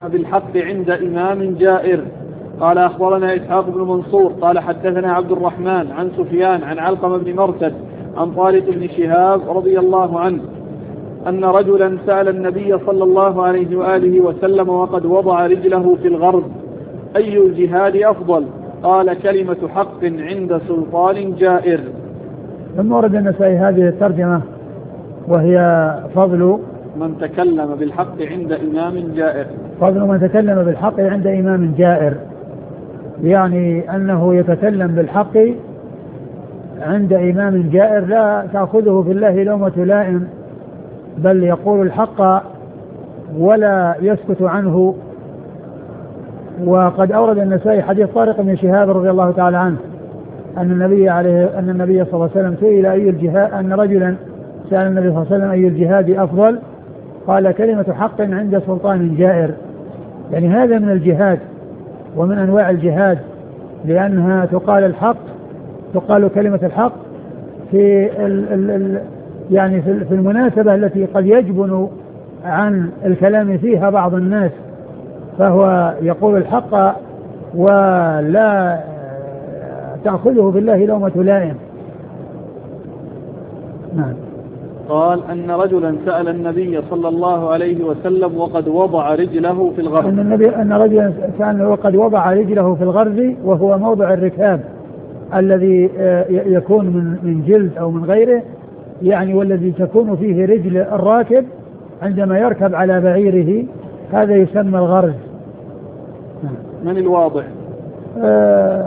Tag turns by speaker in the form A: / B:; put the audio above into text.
A: بالحق عند إمام جائر. قال أخبرنا إسحاق بن منصور قال حدثنا عبد الرحمن عن سفيان عن علقمة بن مرثد عن طارق بن شهاب رضي الله عنه أن رجلا سأل النبي صلى الله عليه وآله وسلم وقد وضع رجله في الغرب: أي الجهاد أفضل؟ قال: كلمة حق عند سلطان جائر.
B: ثم ورد النسائي هذه الترجمة وهي فضل
A: من تكلم بالحق عند إمام جائر.
B: فضل من تكلم بالحق عند إمام جائر، يعني أنه يتكلم بالحق عند إمام جائر لا تأخذه في الله لومة لائم، بل يقول الحق ولا يسكت عنه. وقد أورد النسائي حديث طارق بن شهاب رضي الله تعالى عنه أن النبي صلى الله عليه وسلم سئل أي الجهاد، أن رجلا سأل النبي صلى الله عليه وسلم أي الجهاد أفضل؟ قال: كلمة حق عند سلطان جائر. يعني هذا من الجهاد ومن أنواع الجهاد، لأنها تقال الحق، تقال كلمة الحق في يعني في المناسبة التي قد يجبن عن الكلام فيها بعض الناس، فهو يقول الحق ولا تأخذه بالله لومة لائم. نعم.
A: قال أن رجلا سأل النبي صلى الله عليه وسلم وقد وضع رجله في الغرز.
B: أن رجلا سأل وقد وضع رجله في الغرز، وهو موضع الركاب الذي يكون من جلد أو من غيره، يعني والذي تكون فيه رجل الراكب عندما يركب على بعيره، هذا يسمى الغرز.
A: من الواضع؟